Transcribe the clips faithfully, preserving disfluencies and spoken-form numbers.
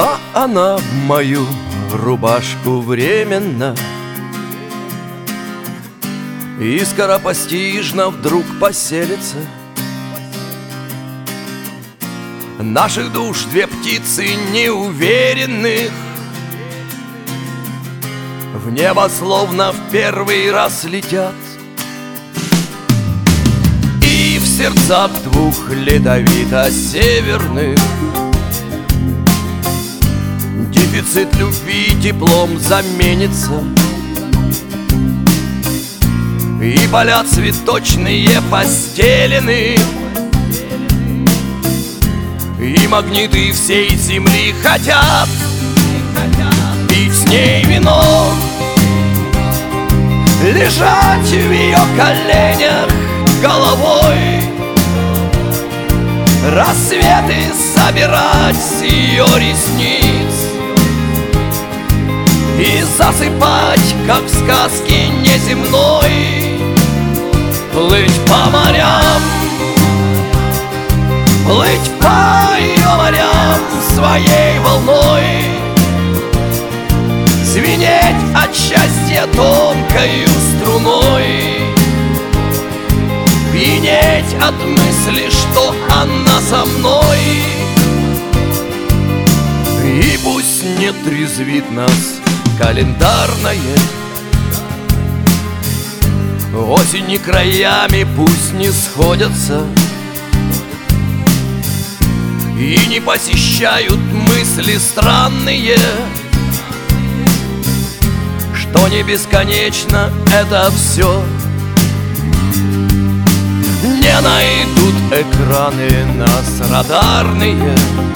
А она в мою рубашку временно и скоропостижно вдруг поселится. Наших душ две птицы неуверенных в небо словно в первый раз летят, и в сердцах двух ледовито-северных дефицит любви теплом заменится. И поля цветочные постелены, и магниты всей земли хотят пить с ней вино, лежать в ее коленях головой, рассветы собирать с ее ресниц и засыпать, как в сказке неземной, плыть по морям, плыть по ее морям своей волной, звенеть от счастья тонкою струной, пьянеть от мысли, что она со мной. И пусть не трезвит нас календарное, осень и краями пусть не сходятся, и не посещают мысли странные, что не бесконечно это все. Не найдут экраны нас радарные,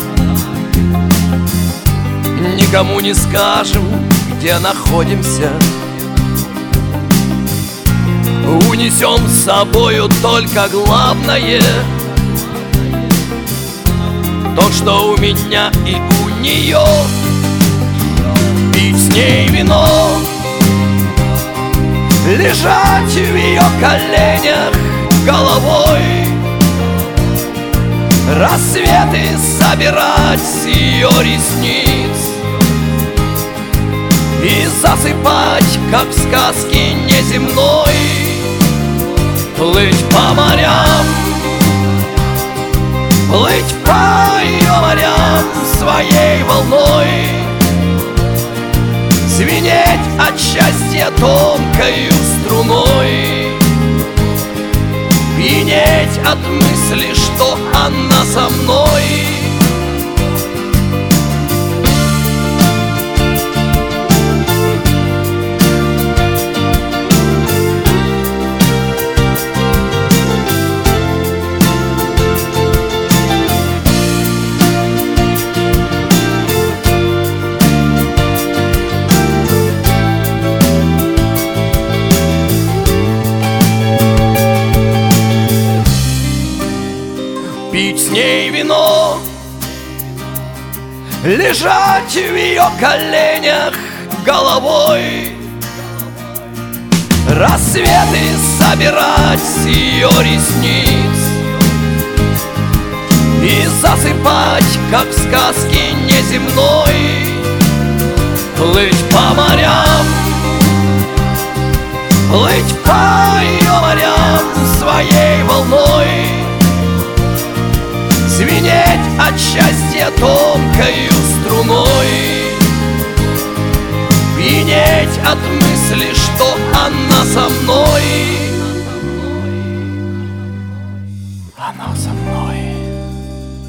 никому не скажем, где находимся. Унесем с собою только главное, то, что у меня и у нее. Пить с ней вино, лежать в ее коленях головой, рассветы собирать с ее ресниц и засыпать, как в сказке неземной, плыть по морям, плыть по ее морям своей волной, звенеть от счастья тонкою струной, пьянеть от мысли, что она со мной. Пить с ней вино, лежать в ее коленях головой, рассветы собирать с ее ресниц и засыпать, как в сказке неземной, плыть по морям, плыть по ее морям своей волной, звенеть от счастья тонкою струной, пьянеть от мысли, что она со мной.